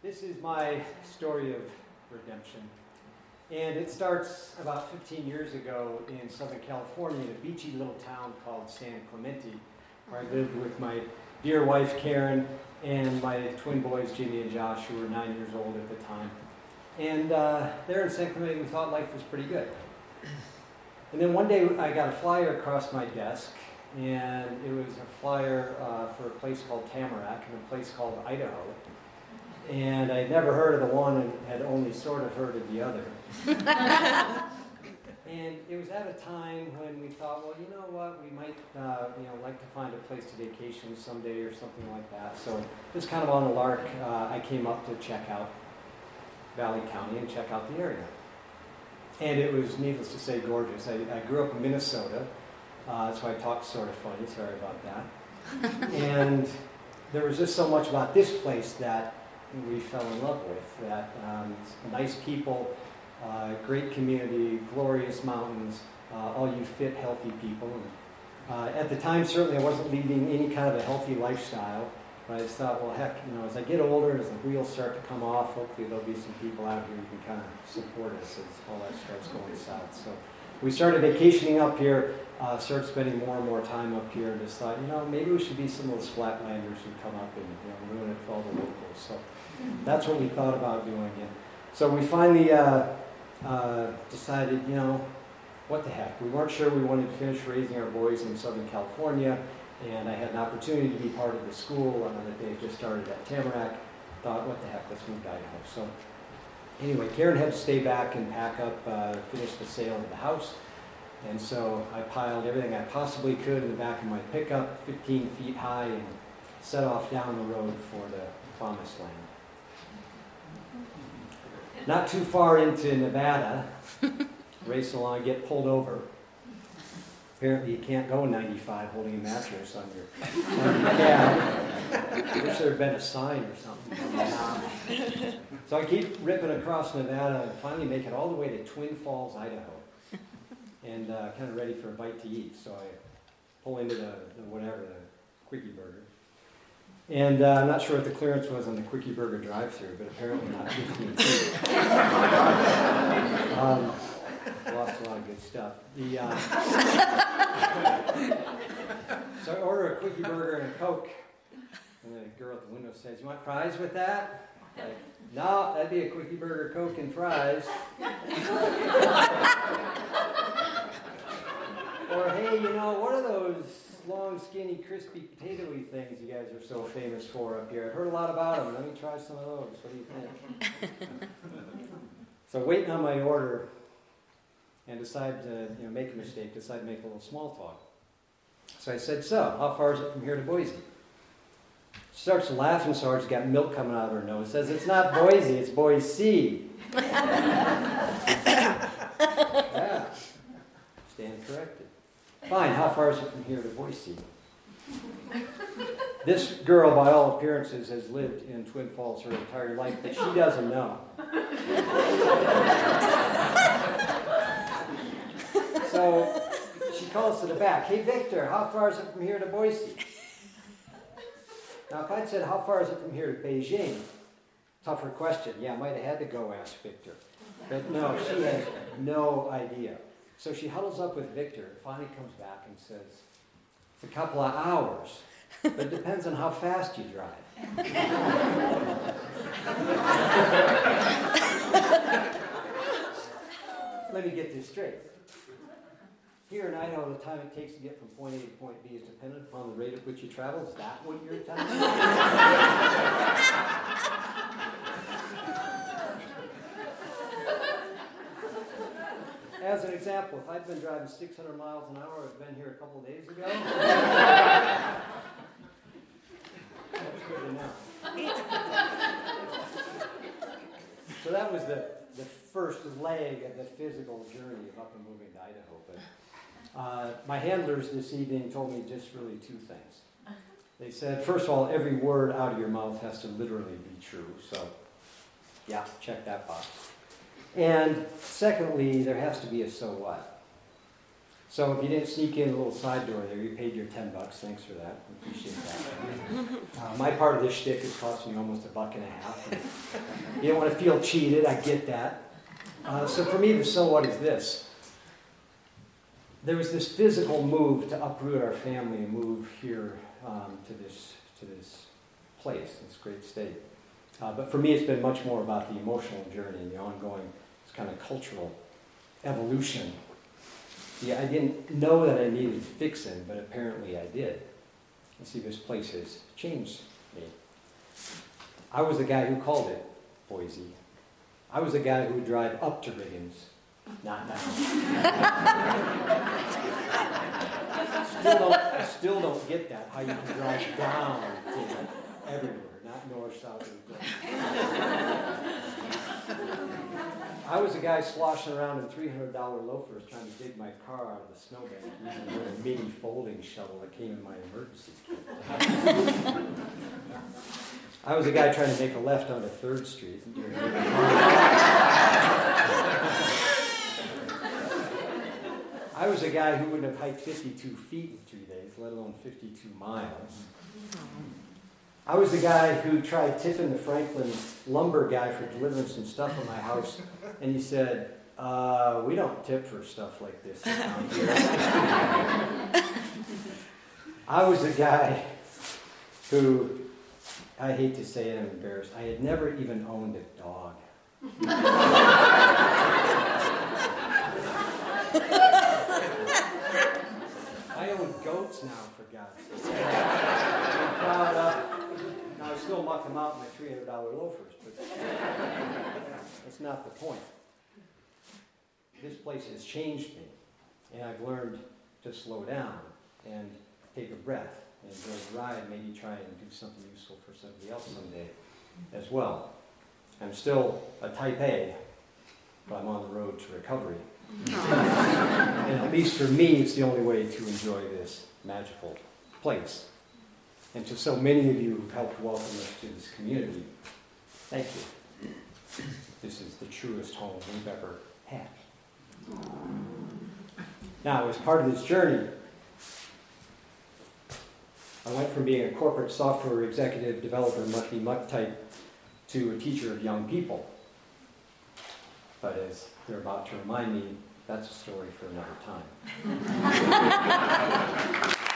This is my story of redemption. And it starts about 15 years ago in Southern California in a beachy little town called San Clemente, where I lived with my dear wife Karen and my twin boys Jimmy and Josh, who were 9 years old at the time. And there in San Clemente we thought life was pretty good. And then one day I got a flyer across my desk, and it was a flyer for a place called Tamarack and a place called Idaho. And I'd never heard of the one and had only sort of heard of the other. And it was at a time when we thought, well, you know what, we might like to find a place to vacation someday or something like that. So just kind of on a lark, I came up to check out Valley County and check out the area. And it was, needless to say, gorgeous. I grew up in Minnesota, that's why I talk sort of funny, sorry about that. And there was just so much about this place that we fell in love with, that nice people, great community, glorious mountains, all you fit, healthy people. And, at the time, certainly I wasn't leading any kind of a healthy lifestyle, but I just thought, well, heck, as I get older, as the wheels start to come off, hopefully there'll be some people out here who can kind of support us as all that starts going south. So we started vacationing up here, started spending more and more time up here, and just thought, maybe we should be some of those flatlanders who come up and ruin it for all the locals. So that's what we thought about doing. And so we finally decided, what the heck. We weren't sure we wanted to finish raising our boys in Southern California, and I had an opportunity to be part of the school that they had just started at Tamarack. Thought, what the heck, let's move to Idaho. So anyway, Karen had to stay back and pack up, finish the sale of the house. And so I piled everything I possibly could in the back of my pickup, 15 feet high, and set off down the road for the promised land. Not too far into Nevada, race along, get pulled over. Apparently you can't go 95 holding a mattress on your cab. I wish there had been a sign or something. So I keep ripping across Nevada and finally make it all the way to Twin Falls, Idaho. And kind of ready for a bite to eat. So I pull into the Quickie Burger. And I'm not sure what the clearance was on the Quickie Burger drive-thru, but apparently not 15 feet. Lost a lot of good stuff. So I order a Quickie Burger and a Coke. And the girl at the window says, "You want fries with that?" Like, "No, that'd be a Quickie Burger, Coke, and fries." Or, "Hey, what are those long, skinny, crispy, potato-y things you guys are so famous for up here? I've heard a lot about them. Let me try some of those. What do you think?" So waiting on my order, and decide to make a mistake, decide to make a little small talk. So I said, "So, how far is it from here to Boise?" She starts laughing so hard she's got milk coming out of her nose. Says, "It's not Boise, it's Boise." Yeah, stand corrected. "Fine, how far is it from here to Boise?" This girl, by all appearances, has lived in Twin Falls her entire life, but she doesn't know. So she calls to the back, "Hey, Victor, how far is it from here to Boise?" Now, if I'd said, "How far is it from here to Beijing?" Tougher question. Yeah, I might have had to go ask Victor. But no, she has no idea. So she huddles up with Victor, finally comes back and says, "It's a couple of hours, but it depends on how fast you drive." Let me get this straight. Here in Idaho, the time it takes to get from point A to point B is dependent upon the rate at which you travel. Is that what you're telling me? As an example, if I'd been driving 600 miles an hour, I'd been here a couple of days ago. That's good to know. So that was the first leg of the physical journey of up and moving to Idaho. But my handlers this evening told me just really two things. They said, first of all, every word out of your mouth has to literally be true. So, yeah, check that box. And secondly, there has to be a so what. So if you didn't sneak in a little side door there, you paid your $10. Thanks for that. I appreciate that. My part of this shtick is costing me almost $1.50. You don't want to feel cheated. I get that. So for me, the so what is this. There was this physical move to uproot our family and move here to this place, this great state. But for me, it's been much more about the emotional journey and the ongoing kind of cultural evolution. Yeah, I didn't know that I needed fixing, but apparently I did. You see, this place has changed me. I was the guy who called it Boise. I was the guy who would drive up to Riggins, not down. I still don't get that, how you can drive down to everywhere, not north, south, or north. I was a guy sloshing around in $300 loafers trying to dig my car out of the snowbank using a little mini folding shovel that came in my emergency kit. I was a guy trying to make a left onto 3rd Street. I was a guy who wouldn't have hiked 52 feet in 2 days, let alone 52 miles. I was the guy who tried tipping the Franklin lumber guy for delivering some stuff in my house, and he said, we don't tip for stuff like this around here. I was the guy who, I hate to say it, I'm embarrassed, I had never even owned a dog. I own goats now, for God's sake. I'm proud of. Now, I still muck them out in my $300 loafers, but that's not the point. This place has changed me, and I've learned to slow down and take a breath and enjoy the ride, maybe try and do something useful for somebody else someday as well. I'm still a type A, but I'm on the road to recovery. And at least for me, it's the only way to enjoy this magical place. And to so many of you who've helped welcome us to this community, thank you. This is the truest home we've ever had. Now, as part of this journey, I went from being a corporate software executive, developer, mucky-muck type, to a teacher of young people. But as they're about to remind me, that's a story for another time.